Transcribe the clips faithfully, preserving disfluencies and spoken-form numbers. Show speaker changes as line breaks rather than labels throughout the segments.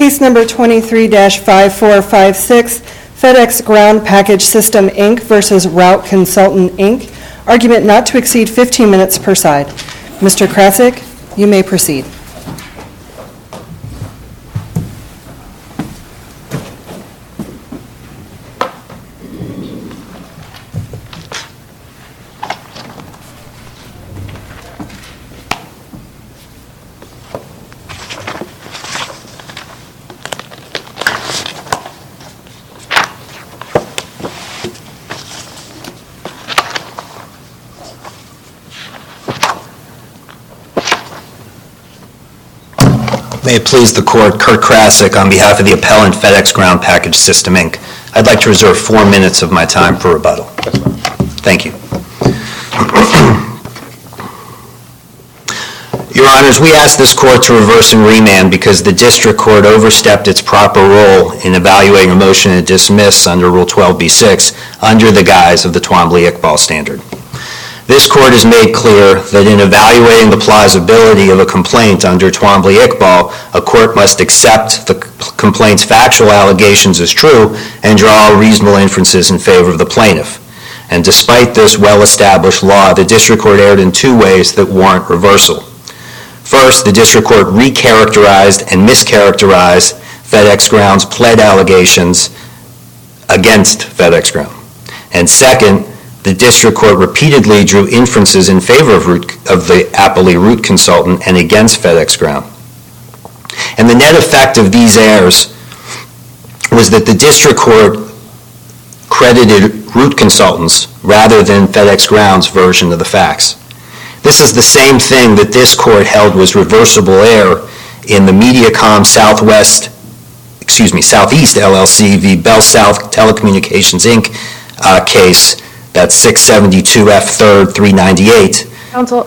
Case number twenty-three dash five four five six, FedEx Ground Package System, Incorporated versus Route Consultant, Incorporated. Argument not to exceed fifteen minutes per side. Mister Krasik, you may proceed.
May it please the Court, Kurt Krasik on behalf of the appellant FedEx Ground Package System, Incorporated. I'd like to reserve four minutes of my time for rebuttal. Thank you. Your Honors, we ask this Court to reverse and remand because the District Court overstepped its proper role in evaluating a motion to dismiss under Rule twelve B six under the guise of the Twombly-Iqbal standard. This Court has made clear that in evaluating the plausibility of a complaint under Twombly-Iqbal, a court must accept the complaint's factual allegations as true and draw reasonable inferences in favor of the plaintiff. And despite this well-established law, the District Court erred in two ways that warrant reversal. First, the District Court recharacterized and mischaracterized FedEx Ground's pled allegations against FedEx Ground. And second, the District Court repeatedly drew inferences in favor of, route, of the appellee route consultant and against FedEx Ground. And the net effect of these errors was that the District Court credited route consultants rather than FedEx Ground's version of the facts. This is the same thing that this Court held was reversible error in the Mediacom Southwest, excuse me, Southeast L L C v. Bell South Telecommunications, Incorporated uh, case. That's six seventy-two F third three ninety-eight.
Counsel,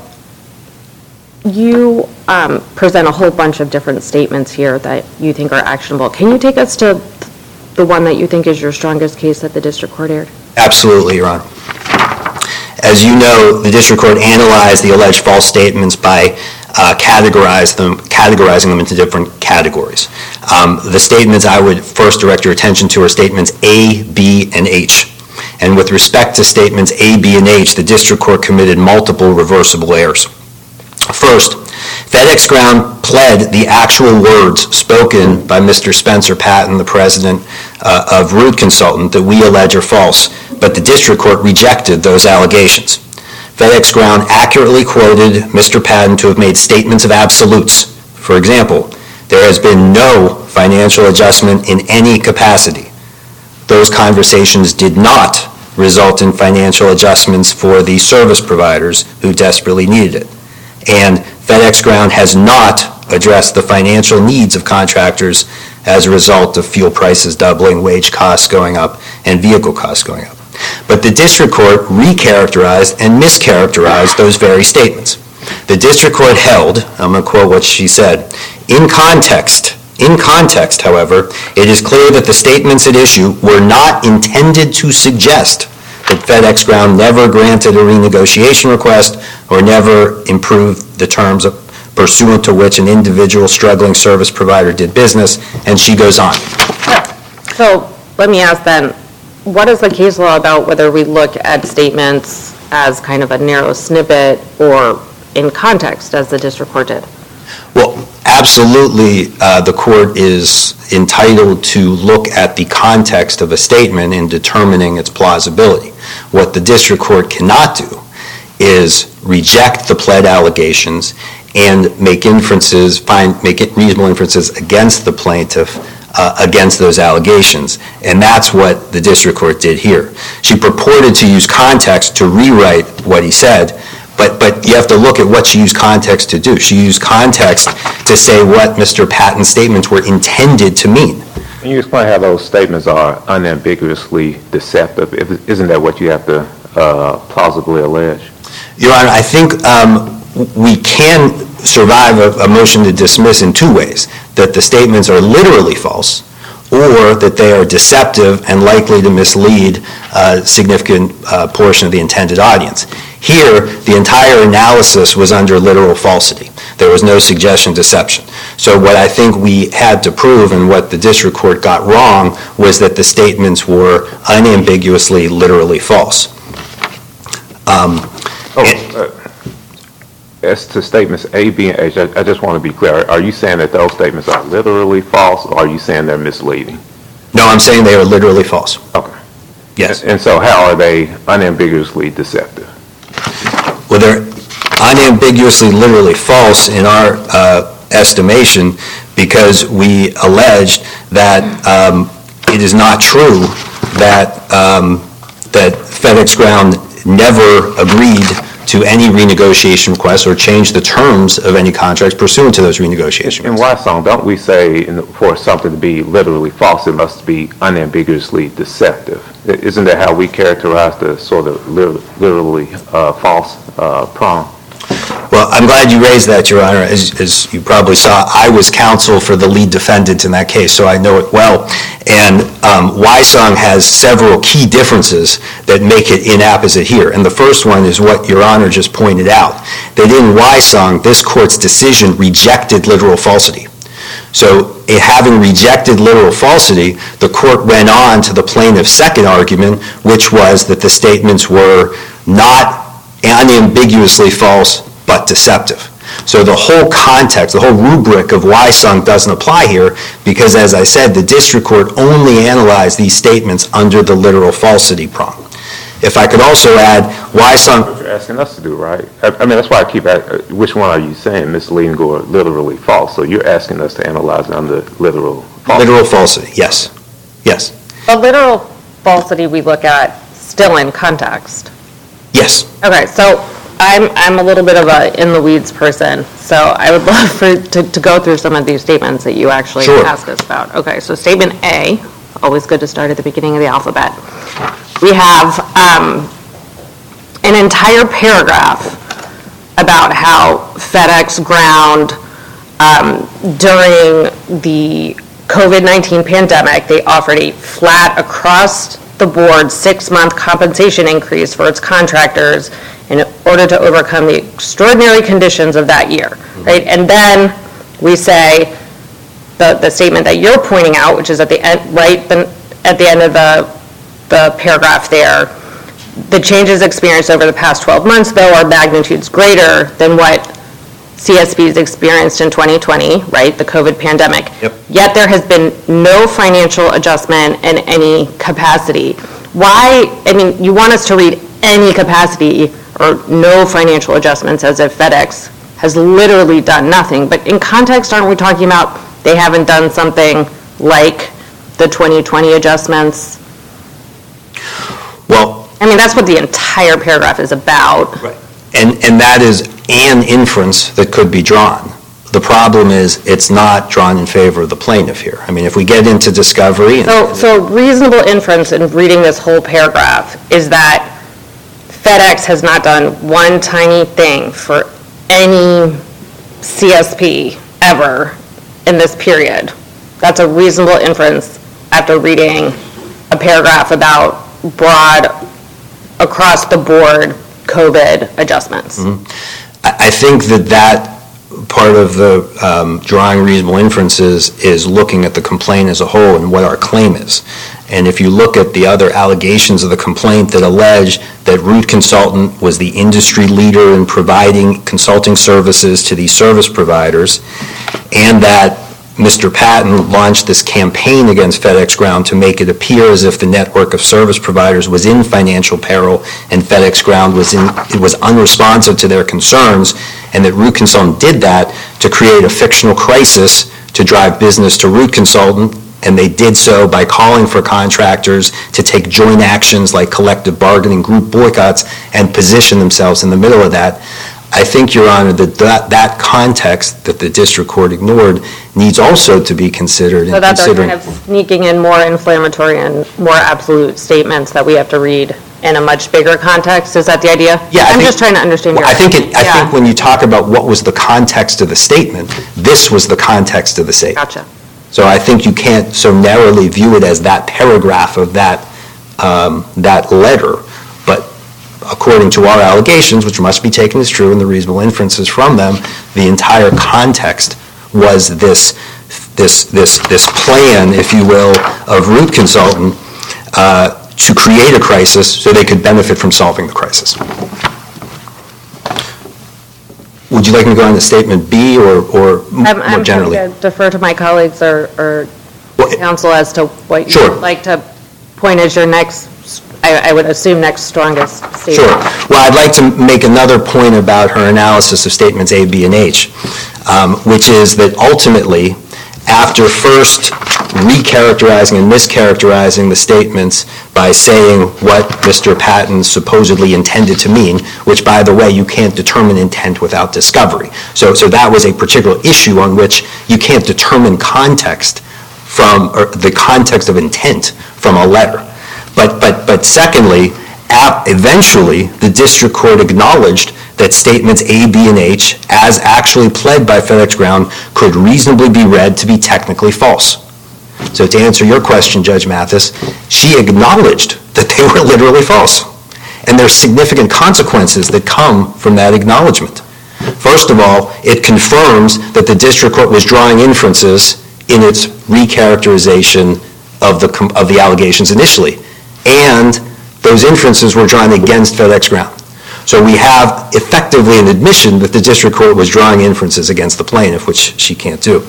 you um, present a whole bunch of different statements here that you think are actionable. Can you take us to the one that you think is your strongest case that the District Court aired?
Absolutely, Your Honor. As you know, the District Court analyzed the alleged false statements by uh, categorize them, categorizing them into different categories. Um, the statements I would first direct your attention to are statements A, B, and H. And with respect to statements A, B, and H, the District Court committed multiple reversible errors. First, FedEx Ground pled the actual words spoken by Mister Spencer Patton, the president uh, of Route Consultant, that we allege are false, but the District Court rejected those allegations. FedEx Ground accurately quoted Mister Patton to have made statements of absolutes. For example, there has been no financial adjustment in any capacity. Those conversations did not result in financial adjustments for the service providers who desperately needed it. And FedEx Ground has not addressed the financial needs of contractors as a result of fuel prices doubling, wage costs going up, and vehicle costs going up. But the District Court recharacterized and mischaracterized those very statements. The District Court held, I'm going to quote what she said, in context, In context, however, it is clear that the statements at issue were not intended to suggest that FedEx Ground never granted a renegotiation request or never improved the terms of, pursuant to which an individual struggling service provider did business, and she goes on.
So let me ask then, what is the case law about whether we look at statements as kind of a narrow snippet or in context, as the District Court did?
Well, absolutely, uh, the court is entitled to look at the context of a statement in determining its plausibility. What the District Court cannot do is reject the pled allegations and make inferences, find, make it reasonable inferences against the plaintiff uh, against those allegations. And that's what the District Court did here. She purported to use context to rewrite what he said, But, but you have to look at what she used context to do. She used context to say what Mister Patton's statements were intended to mean.
Can you explain how those statements are unambiguously deceptive? Isn't that what you have to uh, plausibly allege?
Your Honor, I think um, we can survive a, a motion to dismiss in two ways. That the statements are literally false, or that they are deceptive and likely to mislead a significant uh, portion of the intended audience. Here, the entire analysis was under literal falsity. There was no suggestion deception. So what I think we had to prove and what the district court got wrong was that the statements were unambiguously literally false. Um,
Oh, uh, as to statements A, B, and H, I, I just want to be clear. Are you saying that those statements are literally false, or are you saying they're misleading?
no, I'm saying they are literally false.
Okay.
Yes.
And so how are they unambiguously deceptive?
Well, they're unambiguously literally false in our uh, estimation because we alleged that um, it is not true that um, that FedEx Ground never agreed to any renegotiation requests or changed the terms of any contracts pursuant to those renegotiation
In
requests.
Wysong, don't we say in the, for something to be literally false, it must be unambiguously deceptive? I- Isn't that how we characterize the sort of lit- literally uh, false uh, prong?
Well, I'm glad you raised that, Your Honor. As, as you probably saw, I was counsel for the lead defendant in that case, so I know it well. And um, Wysong has several key differences that make it inapposite here. And the first one is what Your Honor just pointed out, that in Wysong, this court's decision rejected literal falsity. So eh, having rejected literal falsity, the court went on to the plaintiff's second argument, which was that the statements were not unambiguously false, but deceptive. So the whole context, the whole rubric of Wysong doesn't apply here because, as I said, the district court only analyzed these statements under the literal falsity prong. If I could also add, Wysong...
That's what you're asking us to do, right? I, I mean, that's why I keep asking, which one are you saying, misleading or literally false? So you're asking us to analyze it under literal falsity.
Literal falsity, yes. Yes.
But literal falsity we look at still in context.
Yes.
Okay, so I'm, I'm a little bit of a in-the-weeds person, so I would love for, to, to go through some of these statements that you actually
Sure.
asked us about. Okay, so statement A, always good to start at the beginning of the alphabet. We have um, an entire paragraph about how FedEx Ground, um, during the COVID nineteen pandemic, they offered a flat across the board six-month compensation increase for its contractors in order to overcome the extraordinary conditions of that year, right? And then we say, the, the statement that you're pointing out, which is at the end, right, the, at the end of the, the paragraph there, the changes experienced over the past twelve months, though, are magnitudes greater than what C S B's experienced in twenty twenty, right, the COVID pandemic.
Yep.
Yet there has been no financial adjustment in any capacity. Why, I mean, you want us to read any capacity or no financial adjustments as if FedEx has literally done nothing. But in context, aren't we talking about they haven't done something like the twenty twenty adjustments?
Well,
I mean, that's what the entire paragraph is about.
right. And, and that is an inference that could be drawn. The problem is it's not drawn in favor of the plaintiff here. I mean, if we get into discovery... and-
So, so reasonable inference in reading this whole paragraph is that FedEx has not done one tiny thing for any C S P ever in this period. That's a reasonable inference after reading a paragraph about broad, across-the-board COVID adjustments.
I I think that that part of the um, drawing reasonable inferences is looking at the complaint as a whole and what our claim is. And if you look at the other allegations of the complaint that allege that Root Consultant was the industry leader in providing consulting services to these service providers, and that Mister Patton launched this campaign against FedEx Ground to make it appear as if the network of service providers was in financial peril and FedEx Ground was in, it was unresponsive to their concerns, and that Root Consultant did that to create a fictional crisis to drive business to Root Consultant, and they did so by calling for contractors to take joint actions like collective bargaining, group boycotts, and position themselves in the middle of that. I think, Your Honor, that that, that context that the district court ignored needs also to be considered.
So
in
that they're
considering.
kind of sneaking in more inflammatory and more absolute statements that we have to read in a much bigger context? Is that the idea?
Yeah, I
I'm
think-
just trying to understand your...
Well, I think, it- I
Yeah.
think when you talk about what was the context of the statement, this was the context of the statement.
Gotcha.
So I think you can't so narrowly view it as that paragraph of that, um, that letter. But according to our allegations, which must be taken as true and the reasonable inferences from them, the entire context was this this this this plan, if you will, of Root Consultant uh, to create a crisis so they could benefit from solving the crisis. Would you like me to go on to statement B or, or
I'm,
more
I'm
generally?
going to defer to my colleagues or, or
Well,
counsel as to what you
Sure.
would like to point as your next, I, I would assume next strongest statement.
Sure. Well, I'd like to make another point about her analysis of statements A, B, and H, um, which is that ultimately, after first recharacterizing and mischaracterizing the statements by saying what Mister Patton supposedly intended to mean, which, by the way, you can't determine intent without discovery. So, so that was a particular issue on which you can't determine context from, or the context of intent from a letter. But, but, but secondly, eventually, the district court acknowledged that statements A, B, and H, as actually pled by FedEx Ground, could reasonably be read to be technically false. So to answer your question, Judge Mathis, she acknowledged that they were literally false. And there's significant consequences that come from that acknowledgement. First of all, it confirms that the district court was drawing inferences in its recharacterization of the, of the allegations initially. And those inferences were drawn against FedEx Ground. So we have effectively an admission that the district court was drawing inferences against the plaintiff, which she can't do.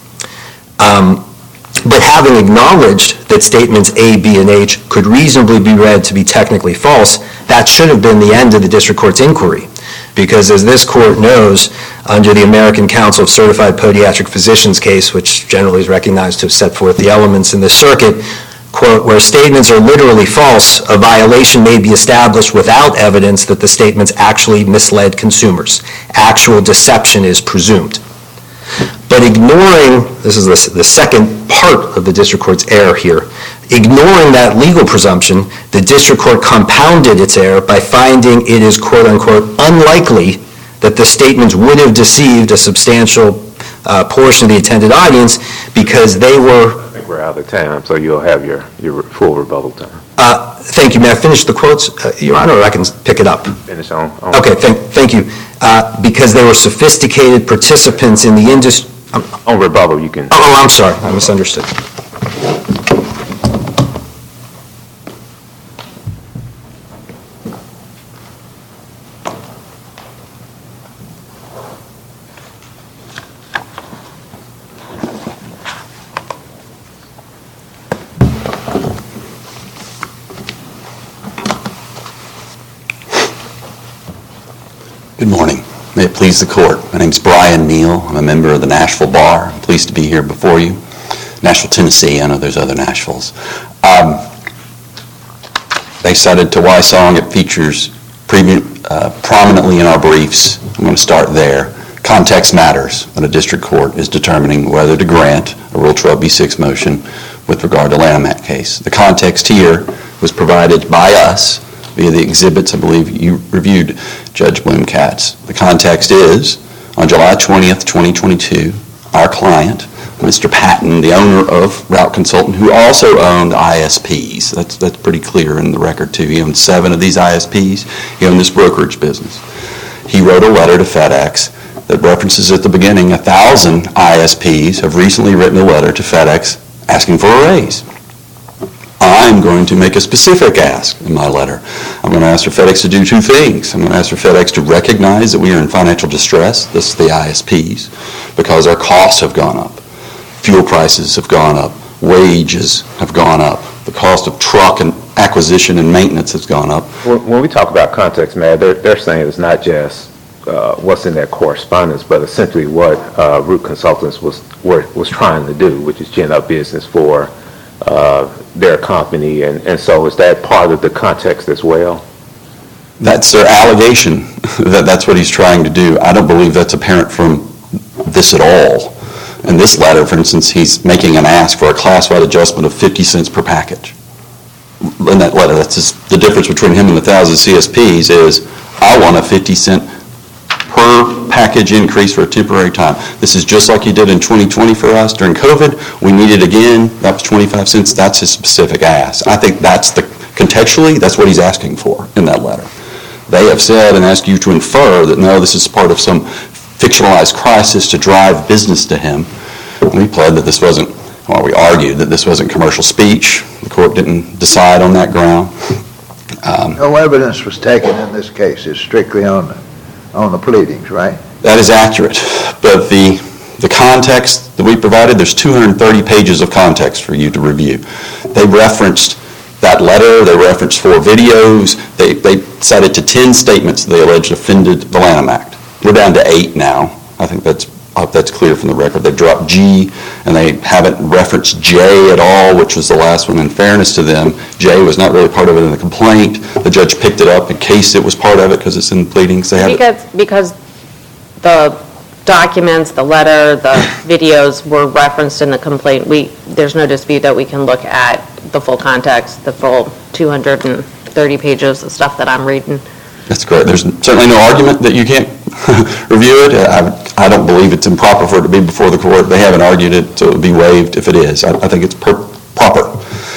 Um, but having acknowledged that statements A, B, and H could reasonably be read to be technically false, that should have been the end of the district court's inquiry. Because as this court knows, under the American Council of Certified Podiatric Physicians case, which generally is recognized to have set forth the elements in this circuit, quote, where statements are literally false, a violation may be established without evidence that the statements actually misled consumers. Actual deception is presumed. But ignoring, this is the, the second part of the district court's error here, ignoring that legal presumption, the district court compounded its error by finding it is, quote unquote, unlikely that the statements would have deceived a substantial uh, portion of the attended audience because they were...
I think we're out of time, so you'll have your, your full rebuttal time.
Uh, thank you. May I finish the quotes, uh, Your Honor, or I can pick it up?
Finish on. on
Okay, thank, thank you. Uh, because they were sophisticated participants in the industry... Um,
On rebuttal, you can...
oh, oh, I'm sorry. I misunderstood.
Good morning. May it please the court. My name is Brian Neal. I'm a member of the Nashville Bar. I'm pleased to be here before you. Nashville, Tennessee. I know there's other Nashvilles. Um, they cited Tawai Song. It features pre- uh, prominently in our briefs. I'm going to start there. Context matters when a district court is determining whether to grant a Rule twelve b six motion with regard to Lanham Act case. The context here was provided by us via the exhibits I believe you reviewed, Judge Bloom-Katz. The context is, on July twentieth, twenty twenty-two, our client, Mister Patton, the owner of Route Consultant, who also owned I S Ps. That's, that's pretty clear in the record, too. He owned seven of these I S Ps. He owned this brokerage business. He wrote a letter to FedEx that references at the beginning a thousand I S Ps have recently written a letter to FedEx asking for a raise. I'm going to make a specific ask in my letter. I'm going to ask for FedEx to do two things. I'm going to ask for FedEx to recognize that we are in financial distress, this is the I S Ps, because our costs have gone up. Fuel prices have gone up. Wages have gone up. The cost of truck and acquisition and maintenance has gone up.
When, when we talk about context, man, they're, they're saying it's not just uh, what's in that correspondence, but essentially what uh, Root Consultants was, were, was trying to do, which is gin up business for Uh, their company, and, and so is that part of the context as well?
That's their allegation, that that's what he's trying to do. I don't believe that's apparent from this at all. In this letter, for instance, he's making an ask for a classified adjustment of fifty cents per package. In that letter, that's just the difference between him and the thousand C S Ps is, I want a fifty cent per package increase for a temporary time. This is just like he did in twenty twenty for us during COVID. We need it again. That was twenty-five cents. That's his specific ask. I think that's the, contextually, that's what he's asking for in that letter. They have said and asked you to infer that, no, this is part of some fictionalized crisis to drive business to him. We pled that this wasn't, well, we argued that this wasn't commercial speech. The court didn't decide on that ground. Um,
No evidence was taken in this case. It's strictly on the, on the pleadings, right?
That is accurate, but the the context that we provided, there's two hundred thirty pages of context for you to review. They referenced that letter, they referenced four videos, they, they cited to ten statements they alleged offended the Lanham Act. We're down to eight now. I think that's I hope that's clear from the record. They dropped G, and they haven't referenced J at all, which was the last one. In fairness to them, J was not really part of it in the complaint. The judge picked it up in case it was part of it because it's in the pleadings. They have
Because, because the documents, the letter, the videos were referenced in the complaint, we, there's no dispute that we can look at the full context, the full two hundred thirty pages of stuff that I'm reading.
That's correct. There's certainly no argument that you can't review it. I, I don't believe it's improper for it to be before the court. They haven't argued it, so it would be waived if it is. I, I think it's per, proper.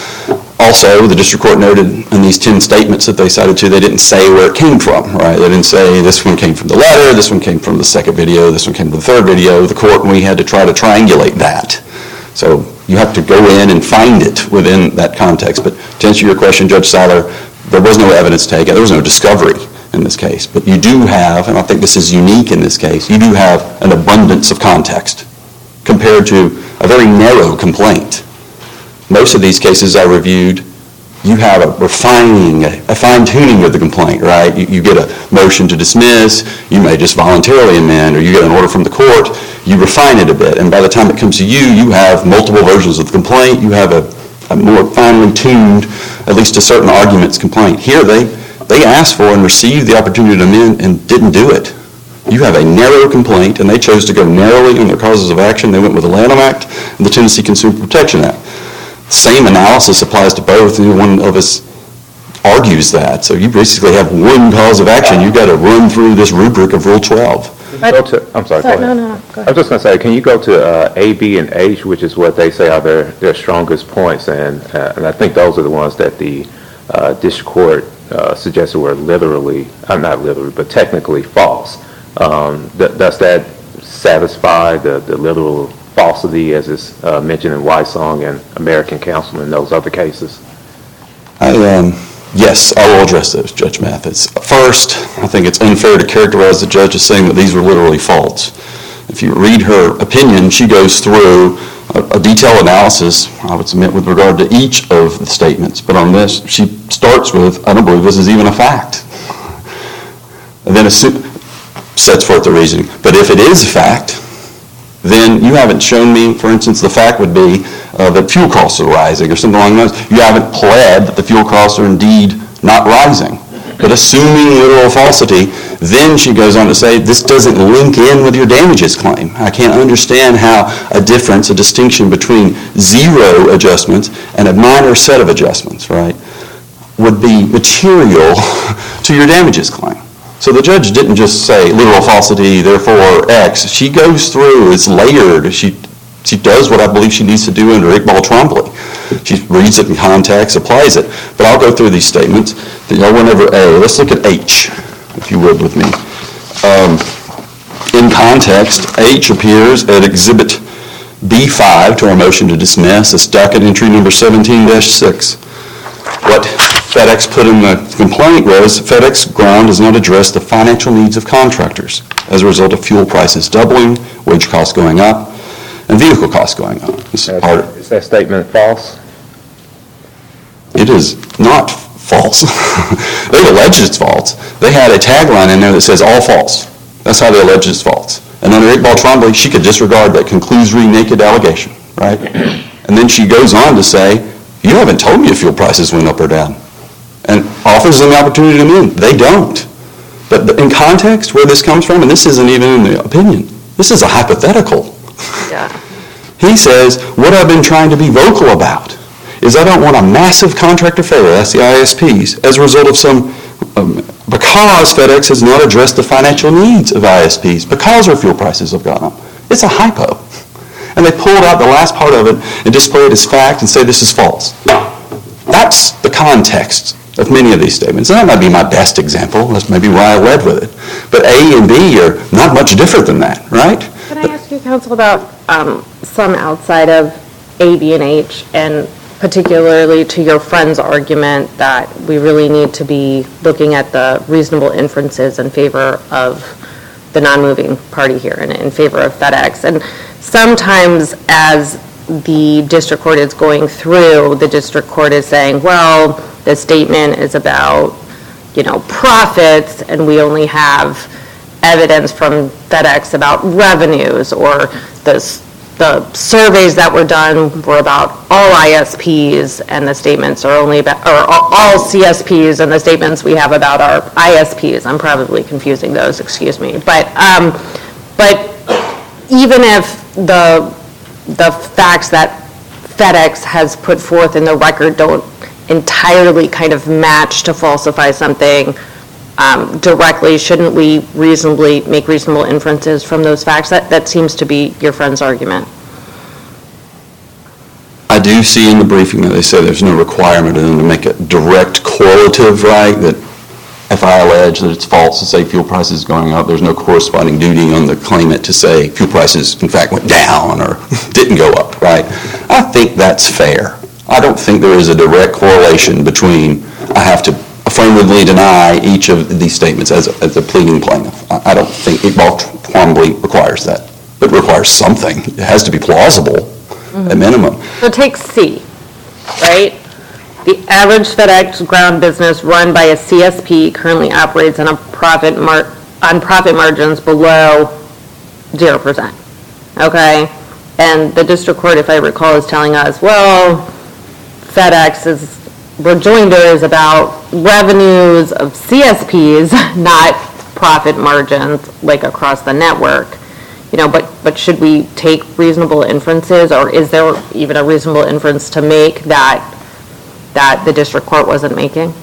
Also, the district court noted in these ten statements that they cited to, they didn't say where it came from, right? They didn't say this one came from the letter, this one came from the second video, this one came from the third video. The court, we had to try to triangulate that. So you have to go in and find it within that context. But to answer your question, Judge Seiler, there was no evidence taken. There was no discovery in this case. But you do have, and I think this is unique in this case, you do have an abundance of context compared to a very narrow complaint. Most of these cases I reviewed, you have a refining, a fine-tuning of the complaint, right? You, you get a motion to dismiss, you may just voluntarily amend, or you get an order from the court, you refine it a bit, and by the time it comes to you, you have multiple versions of the complaint, you have a, a more finely tuned, at least to certain arguments, complaint. Here, they, they asked for and received the opportunity to amend and didn't do it. You have a narrow complaint, and they chose to go narrowly on their causes of action. They went with the Lanham Act and the Tennessee Consumer Protection Act. Same analysis applies to both, and one of us argues that. So you basically have one cause of action. You've got to run through this rubric of Rule twelve.
Go to, I'm sorry, go ahead.
No, no, no, go
I was just going to say, can you go to uh, A, B, and H, which is what they say are their, their strongest points, and, uh, and I think those are the ones that the uh, district court uh, suggested were literally, uh, not literally, but technically false. Um, th- does that satisfy the, the literal falsity as is uh, mentioned in Wysong and American Council and those other cases?
I, um, yes, I will address those, Judge Mathis. First, I think it's unfair to characterize the judge as saying that these were literally false. If you read her opinion, she goes through a, a detailed analysis, I would submit, with regard to each of the statements. But on this, she starts with, I don't believe this is even a fact. And then assume, sets forth the reasoning. But if it is a fact, then you haven't shown me, for instance, the fact would be uh, that fuel costs are rising or something along those. You haven't pled that the fuel costs are indeed not rising. But assuming literal falsity, then she goes on to say this doesn't link in with your damages claim. I can't understand how a difference, a distinction between zero adjustments and a minor set of adjustments, right, would be material to your damages claim. So the judge didn't just say literal falsity, therefore X. She goes through, it's layered. She she does what I believe she needs to do under Iqbal Twombly. She reads it in context, applies it. But I'll go through these statements. Y'all went over A. Let's look at H, if you would, with me. Um, in context, H appears at Exhibit B five to our motion to dismiss. It's docket entry number seventeen dash six. What FedEx put in the complaint was FedEx Ground does not address the financial needs of contractors as a result of fuel prices doubling, wage costs going up, and vehicle costs going up. This is, part of,
Is that statement false?
it is not false. They allege it's false. They had a tagline in there that says all false. That's how they allege it's false. And under Iqbal Twombly, she could disregard that conclusory naked allegation, right? And then she goes on to say, you haven't told me if fuel prices went up or down. And offers them the opportunity to amend. They don't. But in context, where this comes from, and this isn't even in the opinion, this is a hypothetical.
Yeah.
He says, what I've been trying to be vocal about is I don't want a massive contractor failure, that's the I S Ps, as a result of some, um, because FedEx has not addressed the financial needs of I S Ps, because our fuel prices have gone up. It's a hypo. And they pulled out the last part of it and display it as fact and say this is false. That's the context of many of these statements. And that might be my best example. That's maybe why I led with it. But A and B are not much different than that, right?
Can I ask you, counsel, about um, some outside of A, B, and H, and particularly to your friend's argument that we really need to be looking at the reasonable inferences in favor of the non-moving party here and in favor of FedEx. And sometimes as the district court is going through, the district court is saying, well, the statement is about, you know, profits, and we only have evidence from FedEx about revenues, or the, the surveys that were done were about all I S Ps, and the statements are only about, or all C S Ps, and the statements we have about our I S Ps. I'm probably confusing those, excuse me. But, um, but even if the, the facts that FedEx has put forth in the record don't entirely kind of match to falsify something um, directly, shouldn't we reasonably make reasonable inferences from those facts? That, that seems to be your friend's argument.
I do see in the briefing that they say there's no requirement of them to make a direct correlative, right, that if I allege that it's false to say fuel prices going up, there's no corresponding duty on the claimant to say fuel prices in fact went down or didn't go up, right? I think that's fair. I don't think there is a direct correlation between I have to affirmatively deny each of these statements as a, as a pleading plaintiff. I, I don't think Iqbal Twombly requires that, but it requires something. It has to be plausible mm-hmm. at minimum.
So take C, right? The average FedEx ground business run by a C S P currently operates on a profit mar- on profit margins below zero percent. Okay? And the district court, if I recall, is telling us, well, FedEx's rejoinder is about revenues of C S Ps, not profit margins like across the network. You know, but, but should we take reasonable inferences, or is there even a reasonable inference to make that that the district court wasn't making?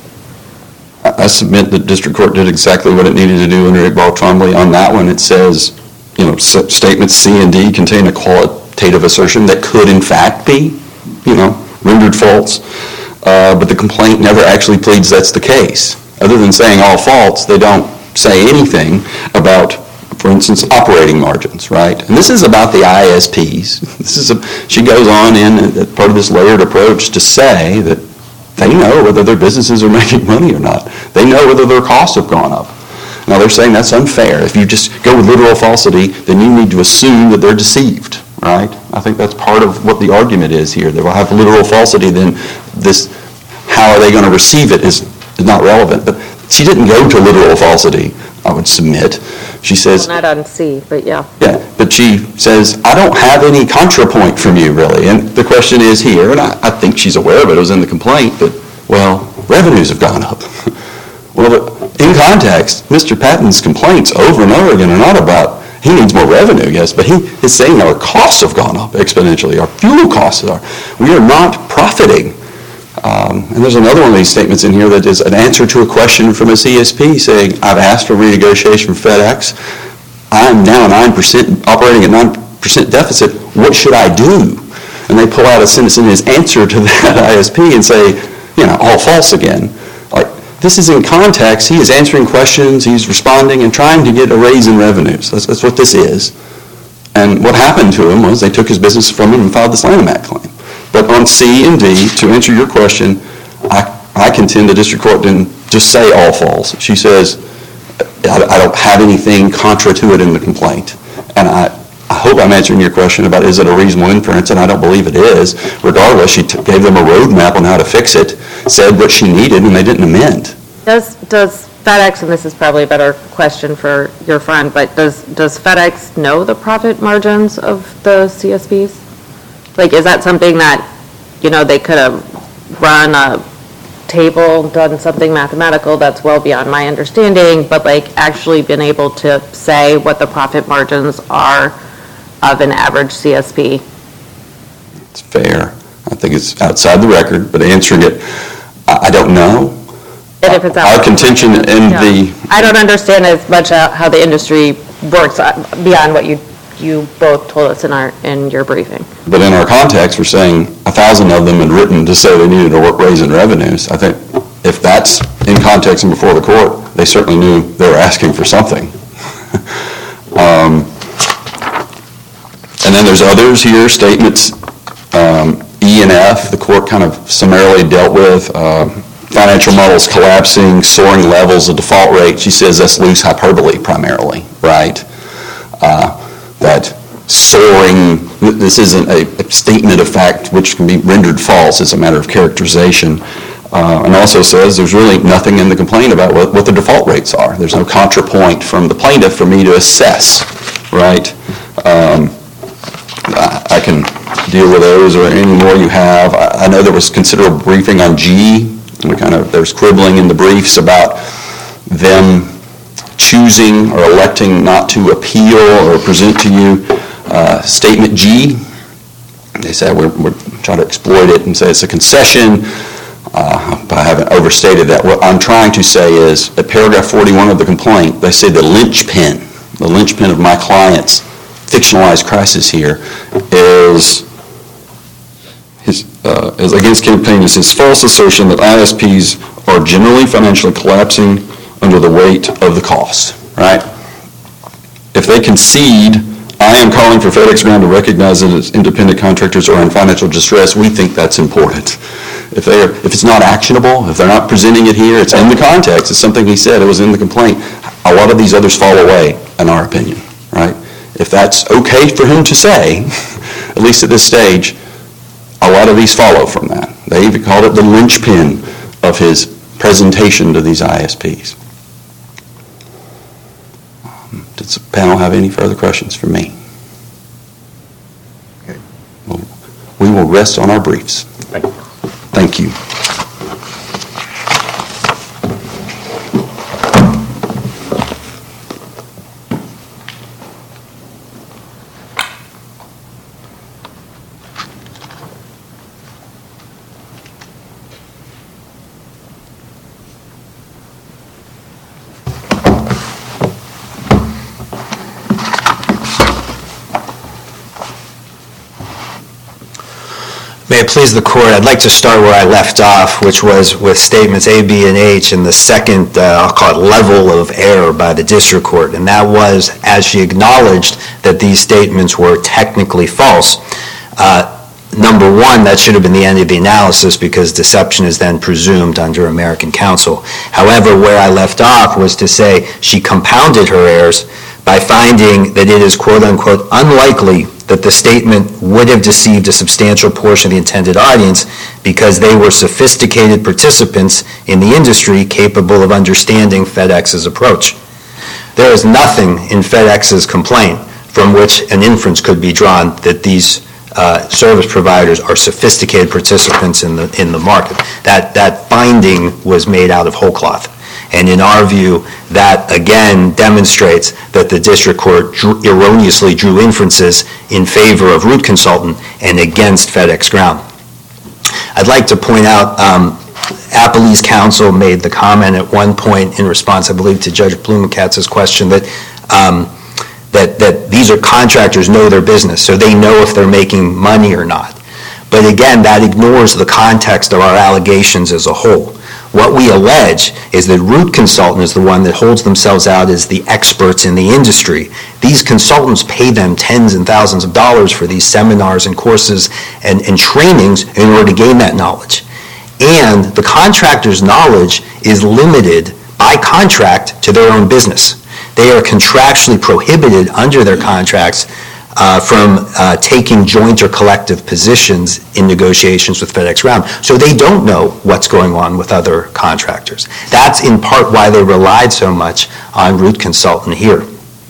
I submit the district court did exactly what it needed to do under Iqbal Twombly. On that one, it says, you know, statements C and D contain a qualitative assertion that could in fact be, you know, rendered false, uh, but the complaint never actually pleads that's the case. Other than saying all false, they don't say anything about, for instance, operating margins, right? And this is about the I S Ps. This is a, she goes on in uh, part of this layered approach to say that they know whether their businesses are making money or not. They know whether their costs have gone up. Now they're saying that's unfair. If you just go with literal falsity, then you need to assume that they're deceived, right? I think that's part of what the argument is here. They will have literal falsity, then this, how are they going to receive it is, is not relevant. But she didn't go to literal falsity, I would submit. She says...
Well, not on C, but yeah.
Yeah, but she says, I don't have any contrapoint from you, really. And the question is here, and I, I think she's aware of it, it was in the complaint, that, well, revenues have gone up. Well, in context, Mister Patton's complaints over and over again are not about he needs more revenue, yes, but he is saying our costs have gone up exponentially. Our fuel costs are. We are not profiting. Um, and there's another one of these statements in here that is an answer to a question from a C S P saying, I've asked for renegotiation from FedEx. I'm now nine percent, operating at nine percent deficit. What should I do? And they pull out a sentence in his answer to that I S P and say, you know, all false again. Like, this is in context. He is answering questions. He's responding and trying to get a raise in revenues. That's, that's what this is. And what happened to him was they took his business from him and filed this Lanham Act claim. But on C and D, to answer your question, I, I contend the district court didn't just say all false. She says, I, I don't have anything contra to it in the complaint. And I, I hope I'm answering your question about is it a reasonable inference, and I don't believe it is. Regardless, she t- gave them a roadmap on how to fix it, said what she needed, and they didn't amend.
Does does FedEx, and this is probably a better question for your friend, but does, does FedEx know the profit margins of the C S Ps? Like, is that something that, you know, they could have run a table, done something mathematical that's well beyond my understanding, but like actually been able to say what the profit margins are of an average C S P?
It's fair. I think it's outside the record, but answering it, I, I don't know.
And if it's
Our contention in
yeah.
the...
I don't understand as much how the industry works beyond what you you both told us in our, in your briefing.
But in our context, we're saying a thousand of them had written to say they needed a raise in revenues. I think if that's in context and before the court, they certainly knew they were asking for something. um, and then there's others here, statements, um, E and F, the court kind of summarily dealt with. Uh, financial models collapsing, soaring levels of default rate. She says that's loose hyperbole primarily, right? Uh, that soaring, this isn't a, a statement of fact which can be rendered false. It's a matter of characterization. Uh, and also says there's really nothing in the complaint about what, what the default rates are. There's no contrapoint from the plaintiff for me to assess, right? Um, I, I can deal with those or any more you have. I, I know there was considerable briefing on G. We kind of, there's quibbling in the briefs about them choosing or electing not to appeal or present to you uh, Statement G. They said we're, we're trying to exploit it and say it's a concession. Uh, but I haven't overstated that. What I'm trying to say is at paragraph forty-one of the complaint, they say the linchpin, the linchpin of my client's fictionalized crisis here is his, uh, is against campaign is his false assertion that I S Ps are generally financially collapsing under the weight of the cost, right? If they concede, I am calling for FedEx Ground to recognize that its independent contractors are in financial distress, we think that's important. If they are, if it's not actionable, if they're not presenting it here, it's in the context, it's something he said, it was in the complaint, a lot of these others fall away, in our opinion, right? If that's okay for him to say, at least at this stage, a lot of these follow from that. They even called it the linchpin of his presentation to these I S Ps. Um, does the panel have any further questions for me?
Okay.
Well, we will rest on our briefs.
Thank you.
Thank you.
May it please the court, I'd like to start where I left off, which was with statements A, B, and H, and the second, uh, I'll call it level of error by the district court, and that was as she acknowledged that these statements were technically false. Uh, number one, that should have been the end of the analysis because deception is then presumed under American counsel. However, where I left off was to say she compounded her errors by finding that it is quote-unquote unlikely that the statement would have deceived a substantial portion of the intended audience because they were sophisticated participants in the industry capable of understanding FedEx's approach. There is nothing in FedEx's complaint from which an inference could be drawn that these uh, service providers are sophisticated participants in the in the market. That that finding was made out of whole cloth. And in our view, that again demonstrates that the district court drew, erroneously drew inferences in favor of Root Consultant and against FedEx Ground. I'd like to point out, um, Applebee's counsel made the comment at one point in response, I believe, to Judge Blumenkatz's question that um, that that these are contractors know their business, so they know if they're making money or not. But again, that ignores the context of our allegations as a whole. What we allege is that Root Consultant is the one that holds themselves out as the experts in the industry. These consultants pay them tens and thousands of dollars for these seminars and courses and, and trainings in order to gain that knowledge. And the contractor's knowledge is limited by contract to their own business. They are contractually prohibited under their contracts Uh, from uh, taking joint or collective positions in negotiations with FedEx Ground. So they don't know what's going on with other contractors. That's in part why they relied so much on Root Consultant here.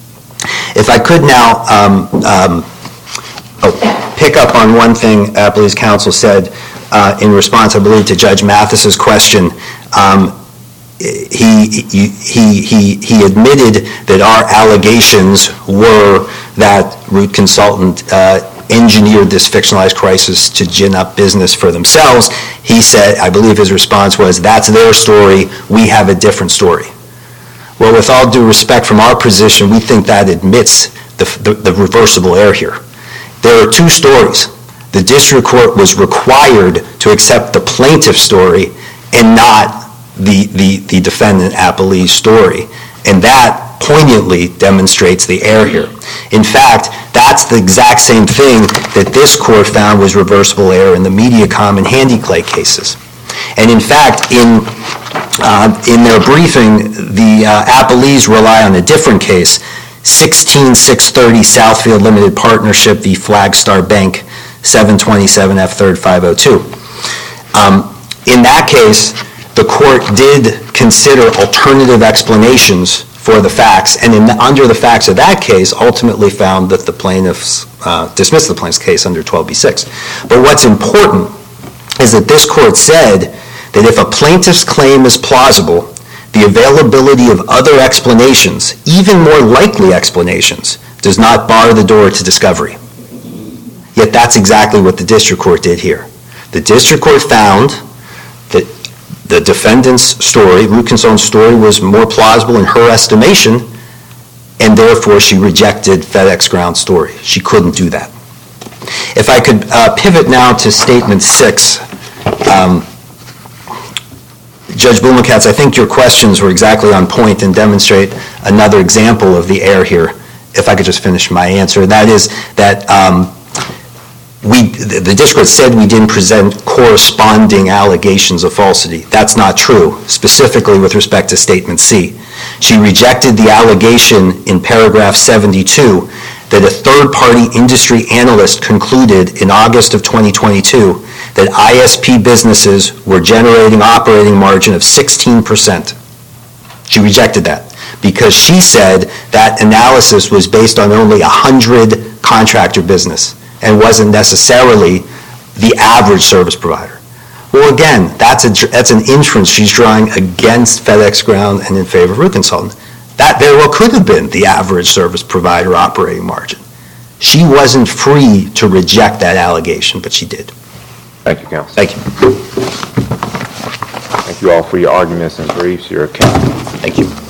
If I could now um, um, oh, pick up on one thing Applebee's counsel said uh, in response, I believe, to Judge Mathis's question. Um, He, he, he, he admitted that our allegations were that Root Consultant uh, engineered this fictionalized crisis to gin up business for themselves. He said, I believe his response was, that's their story, we have a different story. Well, with all due respect from our position, we think that admits the, the, the reversible error here. There are two stories. The district court was required to accept the plaintiff's story and not the, the, the defendant appellee's story. And that poignantly demonstrates the error here. In fact, that's the exact same thing that this court found was reversible error in the Mediacom and HandyClay cases. And in fact, in, uh, in their briefing, the uh, appellees rely on a different case, sixteen six thirty Southfield Limited Partnership v. Flagstar Bank, seven twenty-seven F third five oh two. Um, in that case, the court did consider alternative explanations for the facts, and in the, under the facts of that case, ultimately found that the plaintiffs uh, dismissed the plaintiff's case under twelve B six. But what's important is that this court said that if a plaintiff's claim is plausible, the availability of other explanations, even more likely explanations, does not bar the door to discovery. Yet that's exactly what the district court did here. The district court found that the defendant's story, Root Consultant's story, was more plausible in her estimation, and therefore she rejected FedEx Ground's story. She couldn't do that. If I could uh, pivot now to statement six. Um, Judge Blumenkatz, I think your questions were exactly on point and demonstrate another example of the error here. If I could just finish my answer, that is that um, we, the district court said we didn't present corresponding allegations of falsity. That's not true, specifically with respect to statement C. She rejected the allegation in paragraph seventy-two that a third-party industry analyst concluded in August of twenty twenty-two that I S P businesses were generating operating margin of sixteen percent. She rejected that because she said that analysis was based on only one hundred contractor business and wasn't necessarily the average service provider. Well, again, that's, a, that's an inference she's drawing against FedEx Ground and in favor of Root Consultant. That very well could have been the average service provider operating margin. She wasn't free to reject that allegation, but she did.
Thank you, counsel.
Thank you.
Thank you all for your arguments and briefs, your account.
Thank you.